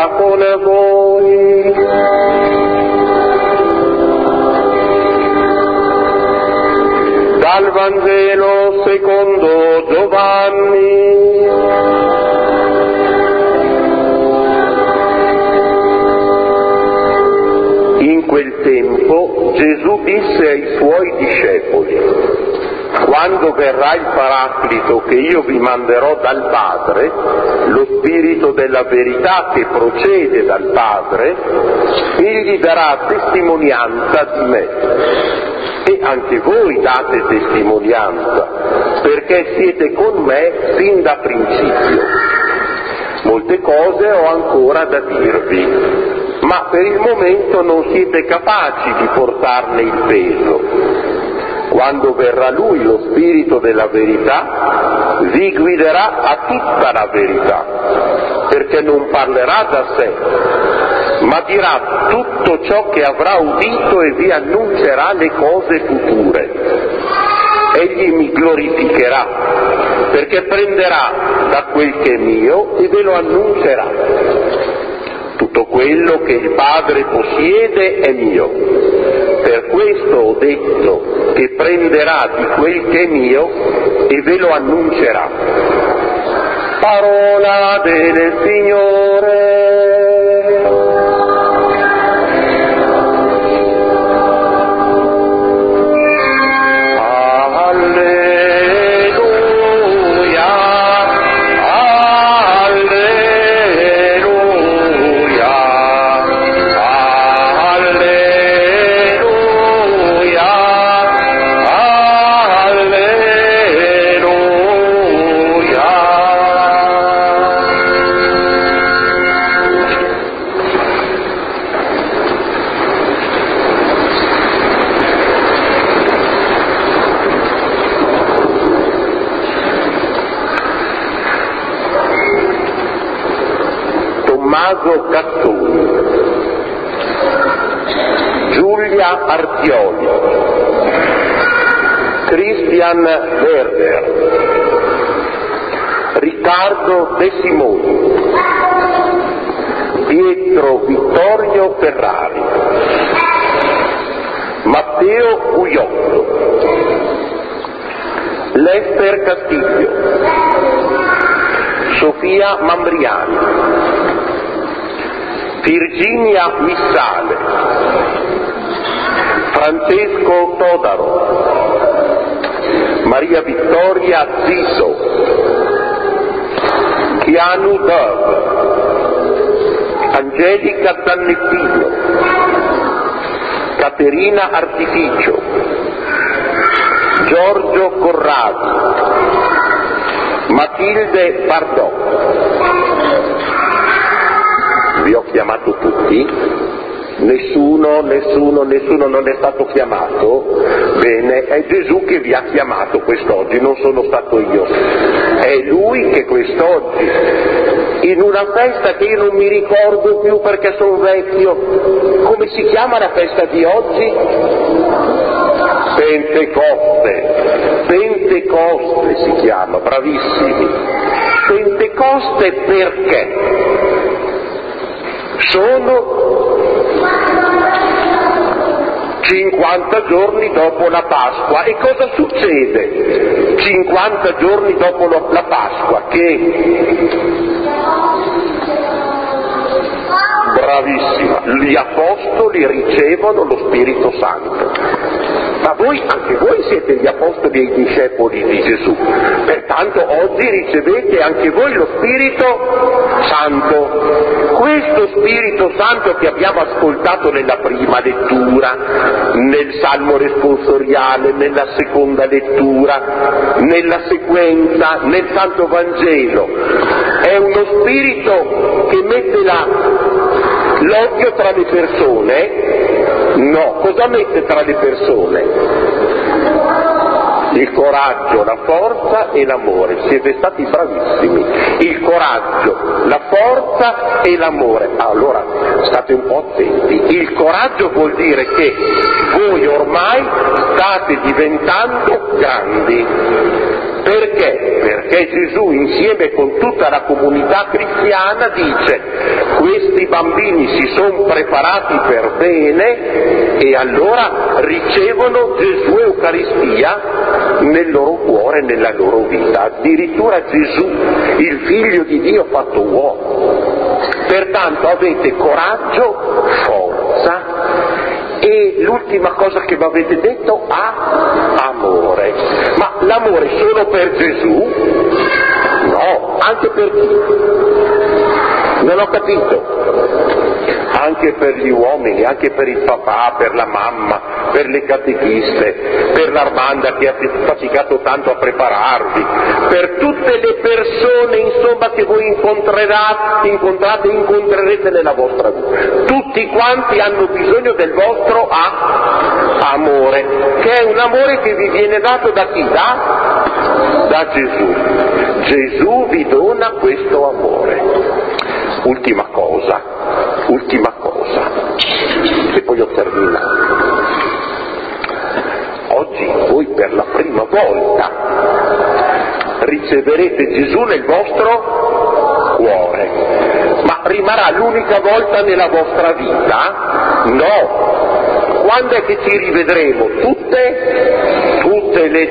sia con voi. Dal Vangelo secondo Giovanni. In quel tempo Gesù disse ai suoi discepoli: quando verrà il Paraclito che io vi manderò dal Padre, lo Spirito della verità che procede dal Padre, egli darà testimonianza di me. E anche voi date testimonianza, perché siete con me fin da principio. Molte cose ho ancora da dirvi, ma per il momento non siete capaci di portarne il peso. Quando verrà Lui, lo Spirito della verità, vi guiderà a tutta la verità, perché non parlerà da sé, ma dirà tutto ciò che avrà udito e vi annuncerà le cose future. Egli mi glorificherà, perché prenderà da quel che è mio e ve lo annuncerà. Tutto quello che il Padre possiede è mio. Per questo ho detto che prenderà di quel che è mio e ve lo annuncerà. Parola del Signore. Tommaso Cattoni, Giulia Artioli, Christian Werder, Riccardo De Simoni, Pietro Vittorio Ferrari, Matteo Guiotto, Lester Castillo, Sofia Mambriani, Virginia Missale, Francesco Todaro, Maria Vittoria Ziso, Chianu Dove, Angelica Zannettino, Caterina Artificio, Giorgio Corradi, Matilde Bardò. Vi ho chiamato tutti? Nessuno non è stato chiamato? Bene, è Gesù che vi ha chiamato quest'oggi, non sono stato io. È Lui che quest'oggi, in una festa che io non mi ricordo più perché sono vecchio, come si chiama la festa di oggi? Pentecoste si chiama, bravissimi. Pentecoste perché? Sono 50 giorni dopo la Pasqua. E cosa succede 50 giorni dopo la Pasqua? Che, bravissima, gli apostoli ricevono lo Spirito Santo. Ma voi, anche voi siete gli apostoli e i discepoli di Gesù, pertanto oggi ricevete anche voi lo Spirito Santo. Questo Spirito Santo che abbiamo ascoltato nella prima lettura, nel Salmo responsoriale, nella seconda lettura, nella sequenza, nel Santo Vangelo, è uno Spirito che mette l'odio tra le persone? No, cosa mette tra le persone? Il coraggio, la forza e l'amore. Siete stati bravissimi. Il coraggio, la forza e l'amore. Allora, state un po' attenti. Il coraggio vuol dire che voi ormai state diventando grandi. Perché? Perché Gesù, insieme con tutta la comunità cristiana, dice: questi bambini si sono preparati per bene e allora ricevono Gesù Eucaristia nel loro cuore, nella loro vita. Addirittura Gesù, il Figlio di Dio fatto uomo. Pertanto avete coraggio, forza e l'ultima cosa che mi avete detto, amore. Ma l'amore solo per Gesù? No, anche per chi? Non ho capito. Anche per gli uomini, anche per il papà, per la mamma, per le catechiste, per l'Armanda che ha faticato tanto a prepararvi, per tutte le persone insomma che voi incontrerete nella vostra vita. Tutti quanti hanno bisogno del vostro amore, che è un amore che vi viene dato da chi? Da Gesù. Gesù vi dona questo amore. Ultima cosa, e poi ho terminato. Oggi voi per la prima volta riceverete Gesù nel vostro cuore, ma rimarrà l'unica volta nella vostra vita? No! Quando è che ci rivedremo? Tutte le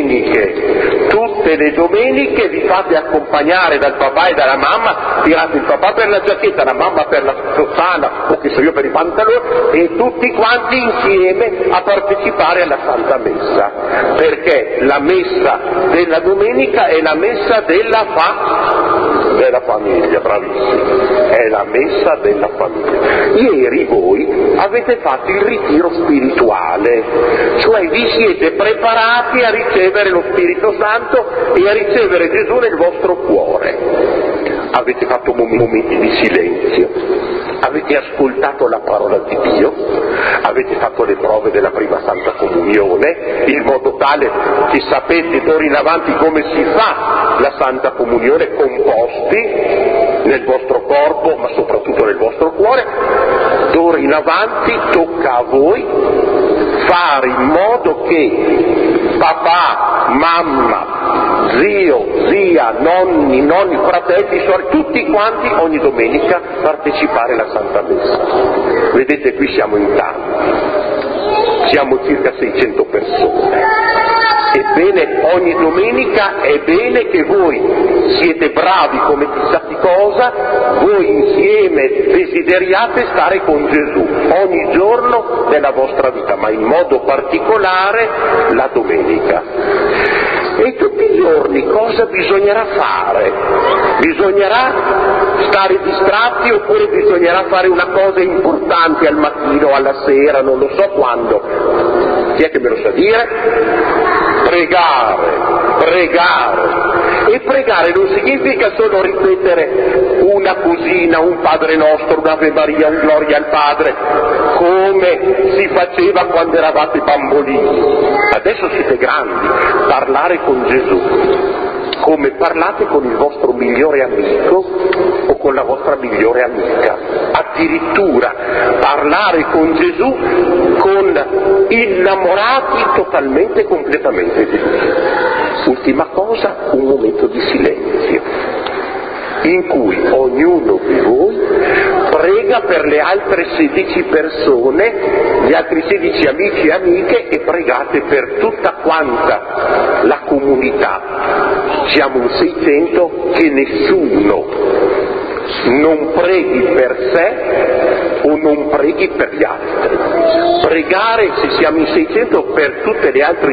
domeniche vi fate accompagnare dal papà e dalla mamma, tirate il papà per la giacchetta, la mamma per la sottana o che so io per i pantaloni, e tutti quanti insieme a partecipare alla Santa Messa, perché la messa della domenica è la messa della famiglia, bravissimi, è la messa della famiglia. Ieri voi avete fatto il ritiro spirituale, cioè vi siete preparati a ricevere lo Spirito Santo e a ricevere Gesù nel vostro cuore. Avete fatto momenti di silenzio, avete ascoltato la parola di Dio, avete fatto le prove della prima Santa Comunione, in modo tale che sapete d'ora in avanti come si fa la Santa Comunione, composti nel vostro corpo ma soprattutto nel vostro cuore. D'ora in avanti tocca a voi fare in modo che papà, mamma, zio, zia, nonni, fratelli, sorelle, tutti quanti ogni domenica partecipare alla Santa Messa. Vedete, qui siamo in tanti, siamo circa 600 persone. Ebbene, ogni domenica è bene che voi siete bravi come chissà di cosa, voi insieme desideriate stare con Gesù ogni giorno della vostra vita, ma in modo particolare la domenica. E tutti i giorni cosa bisognerà fare? Bisognerà stare distratti oppure bisognerà fare una cosa importante al mattino, alla sera, non lo so quando? Chi è che me lo sa dire? Pregare. E pregare non significa solo ripetere una cosina, un Padre Nostro, un'Ave Maria, un Gloria al Padre, come si faceva quando eravate bambolini. Adesso siete grandi, parlare con Gesù, come parlate con il vostro migliore amico o con la vostra migliore amica. Addirittura parlare con Gesù con innamorati totalmente, completamente di Lui. Ultima cosa, un momento di silenzio, in cui ognuno di voi prega per le altre 16 persone, gli altri 16 amici e amiche, e pregate per tutta quanta la comunità. Siamo in 600, che nessuno non preghi per sé o non preghi per gli altri. Pregare, se siamo in 600, per tutte le altre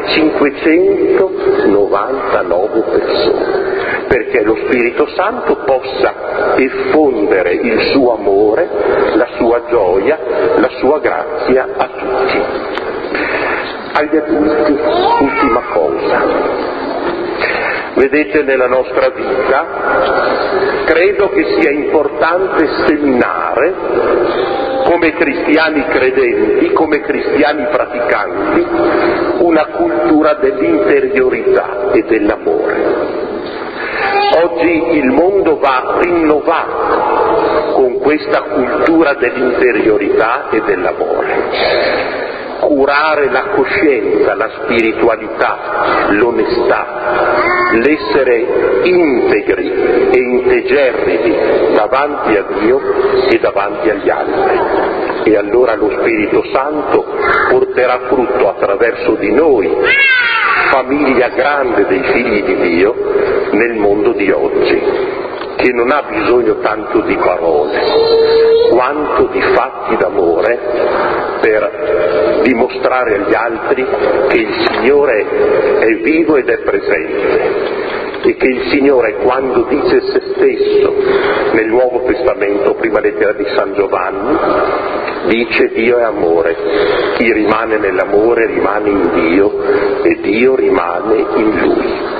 599 persone, perché lo Spirito Santo possa effondere il suo amore, la sua gioia, la sua grazia a tutti. Agli adulti, ultima cosa. Vedete, nella nostra vita credo che sia importante seminare come cristiani credenti, come cristiani praticanti, una cultura dell'interiorità e dell'amore. Oggi il mondo va rinnovato con questa cultura dell'interiorità e dell'amore. Curare la coscienza, la spiritualità, l'onestà, l'essere integri e integerrimi davanti a Dio e davanti agli altri. E allora lo Spirito Santo porterà frutto attraverso di noi, famiglia grande dei figli di Dio, nel mondo di oggi, che non ha bisogno tanto di parole, quanto di fatti d'amore per dimostrare agli altri che il Signore è vivo ed è presente e che il Signore, quando dice se stesso nel Nuovo Testamento, prima lettera di San Giovanni, dice Dio è amore, chi rimane nell'amore rimane in Dio e Dio rimane in lui.